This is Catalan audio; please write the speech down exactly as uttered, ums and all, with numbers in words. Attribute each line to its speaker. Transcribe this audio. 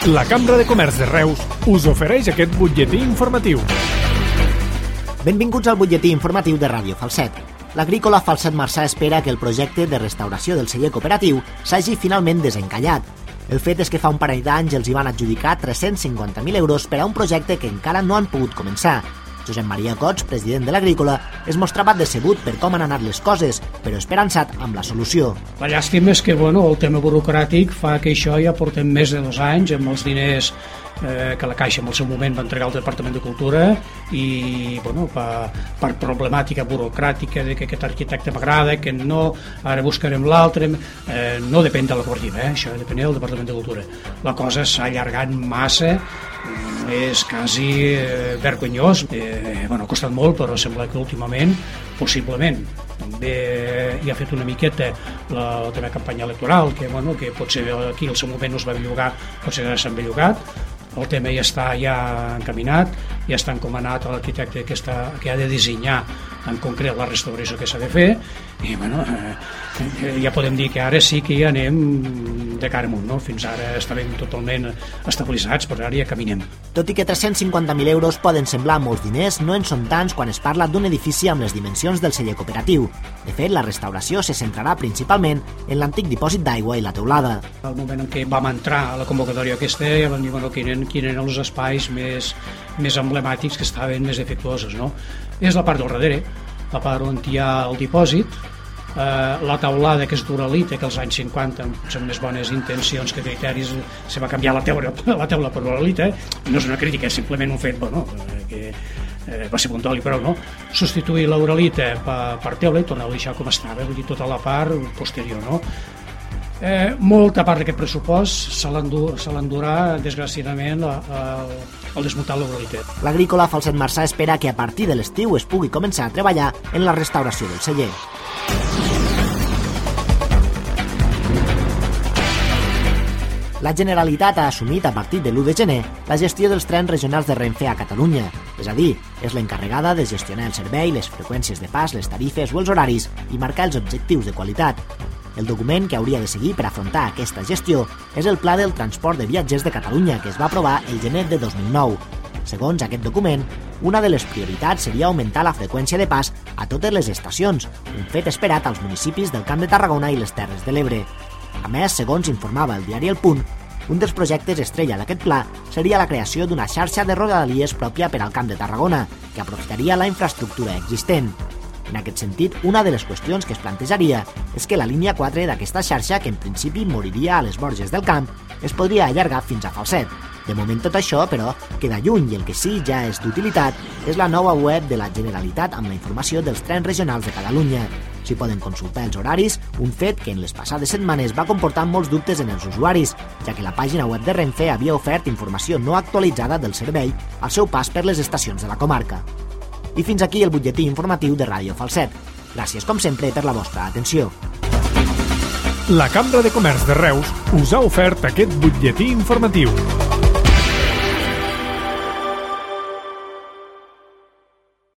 Speaker 1: La Cambra de Comerç de Reus us ofereix aquest butlletí informatiu.
Speaker 2: Benvinguts al butlletí informatiu de Ràdio Falset. L'agrícola Falset Marçà espera que el projecte de restauració del celler cooperatiu s'hagi finalment desencallat. El fet és que fa un parell d'anys els hi van adjudicar tres-cents cinquanta mil euros per a un projecte que encara no han pogut començar. Josep Maria Cots, president de l'Agrícola, es mostrava decebut per com han anat les coses, però esperançat amb la solució.
Speaker 3: La llàstima és que bueno, el tema burocràtic fa que això ja portem més de dos anys amb els diners eh, que la Caixa en el seu moment va entregar al Departament de Cultura i bueno, per, per problemàtica burocràtica de que aquest arquitecte m'agrada, que no, ara buscarem l'altre, eh, no depèn de la cooperativa, eh, això depèn del Departament de Cultura. La cosa s'ha allargat massa, és quasi eh, vergonyós. Eh, bueno, ha costat molt, però sembla que últimament, possiblement, també hi ha fet una miqueta la, la teva campanya electoral, que, bueno, que potser aquí al seu moment no es va bellugar, potser ja s'han bellugat. El tema ja està ja encaminat, ja està encomanat a l'arquitecte que, està, que ha de dissenyar en concret la restauració que s'ha de fer i bueno, eh, ja podem dir que ara sí que ja anem de cara amunt, no? Fins ara estàvem totalment estabilitzats, però ara ja caminem.
Speaker 2: Tot i que tres-cents cinquanta mil euros poden semblar molts diners, no en són tants quan es parla d'un edifici amb les dimensions del celler cooperatiu. De fet, la restauració se centrarà principalment en l'antic dipòsit d'aigua i la teulada.
Speaker 3: Al moment en què vam entrar a la convocatòria aquesta, ja vam dir bueno, quins eren, quins eren els espais més, més emblemàtics que estaven més defectuosos, no? És la part del darrere, la part on hi ha el dipòsit, eh, la taulada que és d'uralita, que als anys cinquanta amb més bones intencions que criteris se va canviar la teula, la teula per l'uralita, no és una crítica, és simplement un fet bueno, que eh, va ser puntual i prou, no? Substituir l'uralita per, per teula i tornar a deixar com estava, vull dir tota la part posterior, no? Eh, molta part d'aquest pressupost se l'endurà, desgraciadament, el desmuntar l'uralita.
Speaker 2: L'Agrícola Falset Marçà espera que a partir de l'estiu es pugui començar a treballar en la restauració del celler. La Generalitat ha assumit a partir de l'u de gener la gestió dels trens regionals de Renfe a Catalunya, és a dir, és l'encarregada de gestionar el servei, les freqüències de pas, les tarifes o els horaris i marcar els objectius de qualitat. El document que hauria de seguir per afrontar aquesta gestió és el Pla del Transport de Viatgers de Catalunya, que es va aprovar el gener de dos mil nou. Segons aquest document, una de les prioritats seria augmentar la freqüència de pas a totes les estacions, un fet esperat als municipis del Camp de Tarragona i les Terres de l'Ebre. A més, segons informava el diari El Punt, un dels projectes estrella d'aquest pla seria la creació d'una xarxa de rodalies pròpia per al Camp de Tarragona, que aprofitaria la infraestructura existent. En aquest sentit, una de les qüestions que es plantejaria és que la línia quatre d'aquesta xarxa, que en principi moriria a les Borges del Camp, es podria allargar fins a Falset. De moment tot això, però, queda lluny i el que sí ja és d'utilitat és la nova web de la Generalitat amb la informació dels trens regionals de Catalunya. S'hi poden consultar els horaris, un fet que en les passades setmanes va comportar molts dubtes en els usuaris, ja que la pàgina web de Renfe havia ofert informació no actualitzada del servei al seu pas per les estacions de la comarca. I fins aquí el butlletí informatiu de Ràdio Falset. Gràcies, com sempre, per la vostra atenció.
Speaker 1: La Cambra de Comerç de Reus us ha ofert aquest butlletí informatiu.